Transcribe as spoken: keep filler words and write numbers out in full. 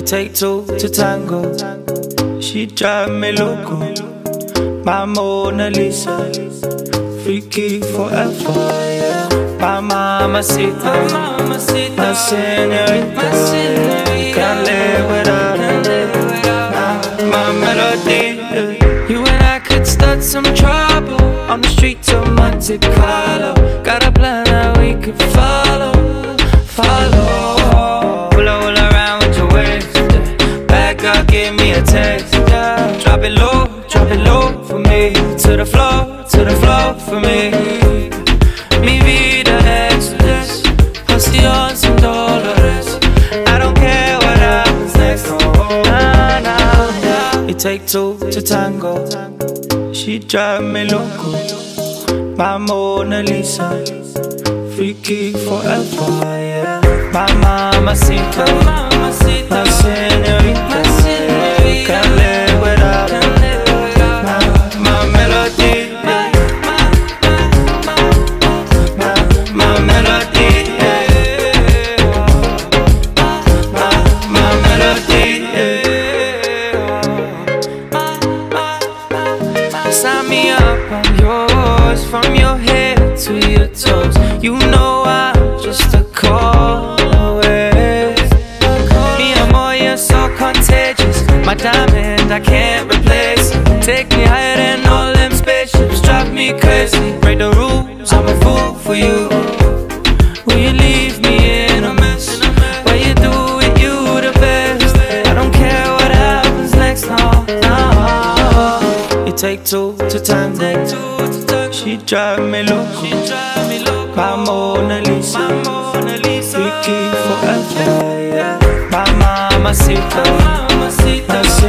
take two to tango. She drive me loco. My Mona Lisa, freaky forever, yeah. My mamacita, my señorita, can't live without her. My melody, yeah. You and I could start some trouble on the streets of Monte Carlo. Got a plan that we could follow, follow. Pull up, pull around with your waist, yeah. Back up, give me a taste, yeah. Drop it low, drop it low for me. To the floor, to the floor for me. Mi vida exodus, passion dolores. I don't care what happens next, no, nah, nah, nah. It take two to tango. She drive me loco. My Mona Lisa, freaky forever, yeah. My mamacita, my señorita, can't live without her. My melody, my melody, my melody. Sign me up, I'm yours, from your head to your toes. You know I'm just a call away. Mi amor, you're so contagious. My diamond, I can't replace. Take me higher than all them spaceships. Drive me crazy. Break the rules, I'm a fool for you. Will you leave me in a mess? Where you do it, you the best. I don't care what happens next, no, no. It take two to tango. She drive me loco. My Mona Lisa, freaky forever, yeah. My mamacita,